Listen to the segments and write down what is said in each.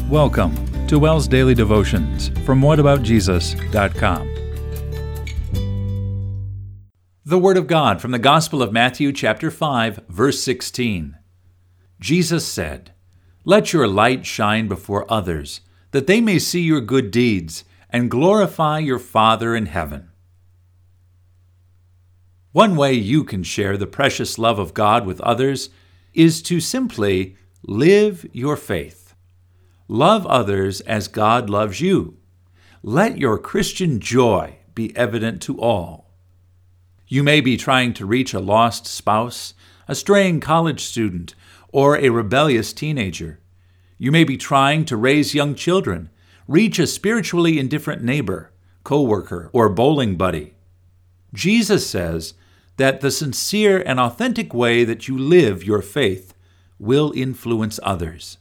Welcome to WELL's Daily Devotions from whataboutjesus.com. The Word of God from the Gospel of Matthew chapter 5, verse 16. Jesus said, "Let your light shine before others, that they may see your good deeds and glorify your Father in heaven." One way you can share the precious love of God with others is to simply live your faith. Love others as God loves you. Let your Christian joy be evident to all. You may be trying to reach a lost spouse, a straying college student, or a rebellious teenager. You may be trying to raise young children, reach a spiritually indifferent neighbor, coworker, or bowling buddy. Jesus says that the sincere and authentic way that you live your faith will influence others.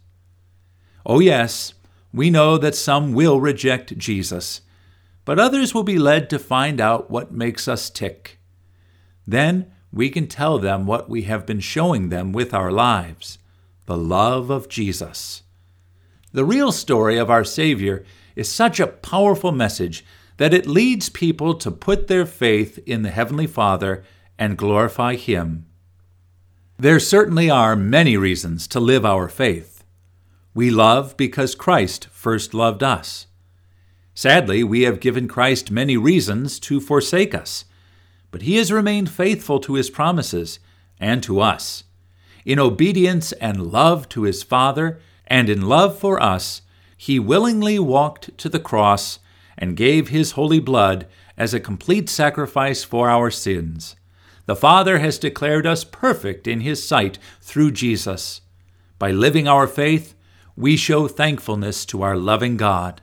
Oh yes, we know that some will reject Jesus, but others will be led to find out what makes us tick. Then we can tell them what we have been showing them with our lives, the love of Jesus. The real story of our Savior is such a powerful message that it leads people to put their faith in the Heavenly Father and glorify Him. There certainly are many reasons to live our faith. We love because Christ first loved us. Sadly, we have given Christ many reasons to forsake us, but He has remained faithful to His promises and to us. In obedience and love to His Father and in love for us, He willingly walked to the cross and gave His holy blood as a complete sacrifice for our sins. The Father has declared us perfect in His sight through Jesus. By living our faith, we show thankfulness to our loving God.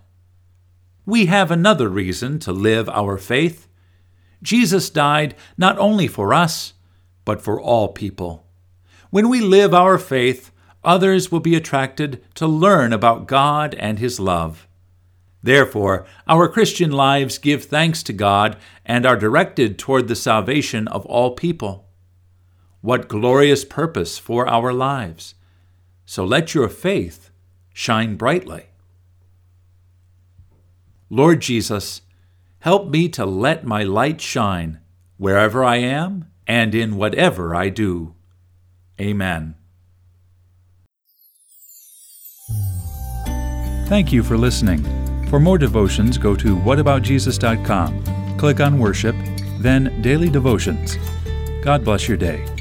We have another reason to live our faith. Jesus died not only for us, but for all people. When we live our faith, others will be attracted to learn about God and His love. Therefore, our Christian lives give thanks to God and are directed toward the salvation of all people. What glorious purpose for our lives! So let your faith shine brightly. Lord Jesus, help me to let my light shine wherever I am and in whatever I do. Amen. Thank you for listening. For more devotions, go to whataboutjesus.com. Click on Worship, then Daily Devotions. God bless your day.